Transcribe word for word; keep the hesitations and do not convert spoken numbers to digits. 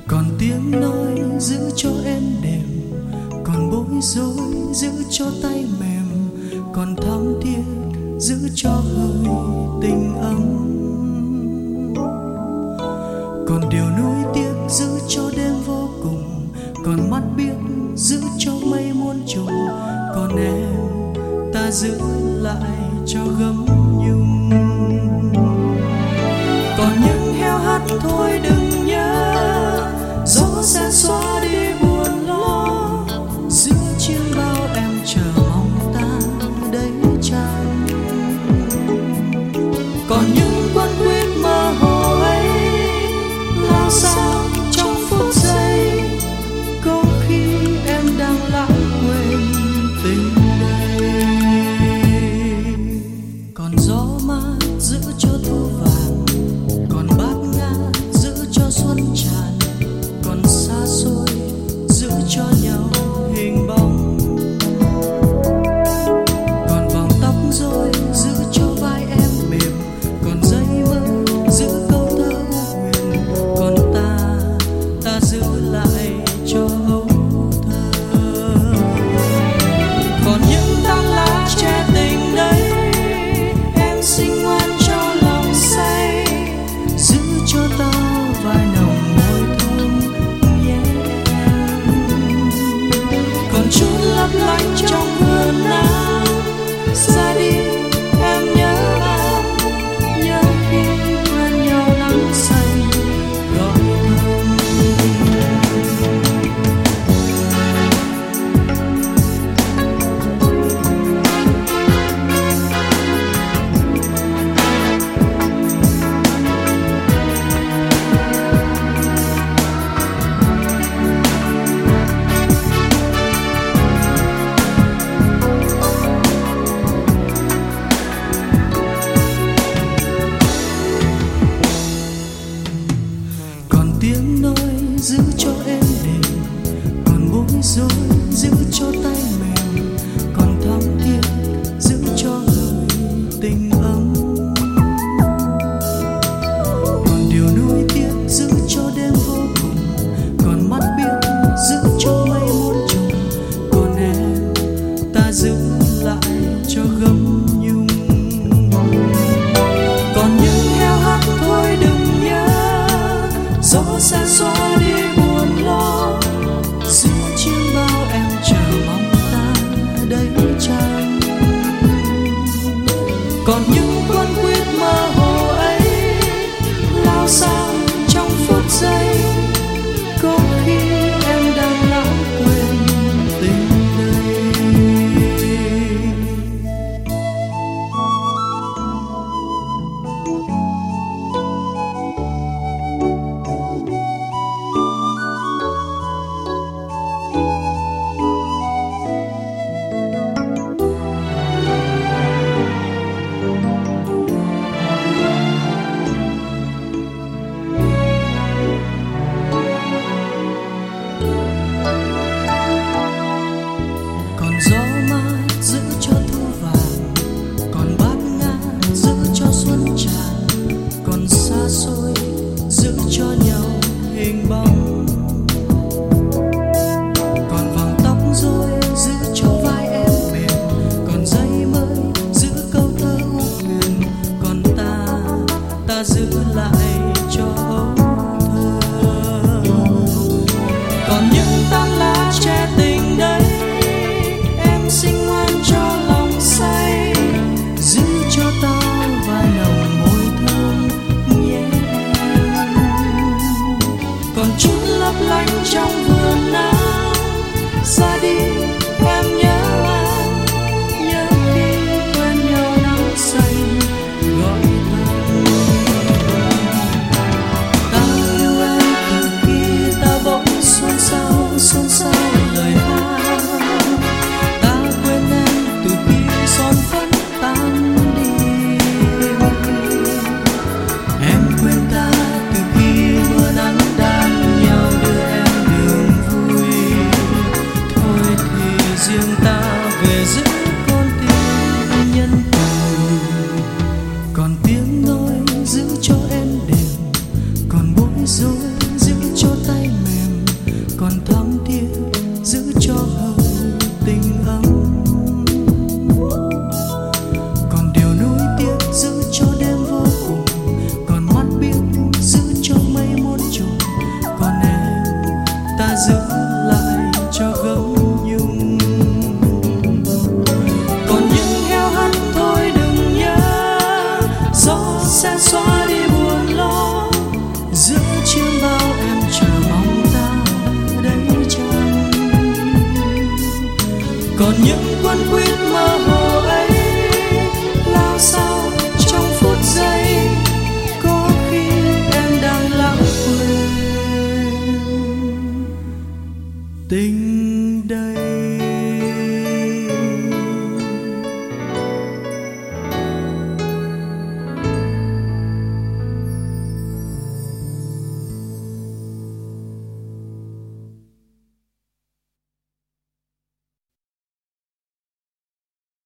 Còn tiếng nói giữ cho em đềm, còn bối rối giữ cho tay mềm, còn thắm thiết giữ cho hơi tình ấm, còn điều nuối tiếc giữ cho đêm vô cùng, còn mắt biết giữ cho mây muôn trùng, còn em ta giữ lại cho gấm nhung. Còn những heo hắt thôi đừng nhớ, gió sẽ xóa đi buồn lo, giữa chiên bao em chờ mong ta đấy chăng. Còn những quấn quýt mơ hồ ấy lao sao trong phút giây, có khi em đang lãng quên tình đây. Còn gió mát giữ cho thu vàng, còn bát ngát giữ cho xuân tràn, còn xa xôi giữ cho nhau hình bóng, còn vòng tóc rối giữ cho vai em mềm, còn giây mơ giữ câu thơ huyền, còn ta ta giữ lại cho ấu thơ. Còn những tán lá che tình đấy em xinh ngoan cho lòng say, giữ cho ta vài nồng môi thơm nhé em. Còn chút lấp lánh trong vườn nắng ra đi em nhớ em, nhớ khi quen nhau nắng xanh gọi thơm. Còn tiếng nói giữ cho em đềm, còn bối rối giữ cho tay mềm, còn thắm thiết giữ cho hơi tình ấm, còn điều nuối tiếc giữ cho đêm vô cùng, còn mắt biết giữ cho mây muôn trùng, còn em ta giữ lại cho gấm nhung. Còn những heo hắt thôi đừng nhớ, gió sẽ xóa đi buồn lo, giữa chiên bao em chờ mong ta đấy chăng. Còn những quấn quýt mơ hồ ấy lao sao trong phút giây, có khi em đang lãng quên tình đây. Còn gió mát giữ cho thu vàng, còn bát ngát giữ cho xuân tràn, còn xa xôi giữ cho nhau hình bóng, còn vòng tóc rối giữ cho vai em mềm, còn giây mới giữ câu thơ u huyền, còn ta ta giữ lại cho ấu thơ. Còn những tán lá che tình đấy em xinh ngoan cho lòng say, giữ cho ta vài nồng môi thơm nhé em. Còn chút lấp lánh trong vườn nắng ra đi em nhớ em, nhớ khi quen nhau nắng xanh gọi thơm. Ta yêu em từ khi ta bỗng xôn xao xôn xao lời hát, ta quên em từ khi son phấn tan đi, em quên ta từ khi mưa nắng đan nhau đưa em đường giữ lại cho gấm nhung. Còn những heo hắt thôi đừng nhớ, gió sẽ xóa đi buồn lo. Giữa chiêm bao em chờ mong ta đấy chăng. Còn những quấn quýt mơ hồ ấy lao sao trong phút giây, có khi em đang lãng quên tình đây.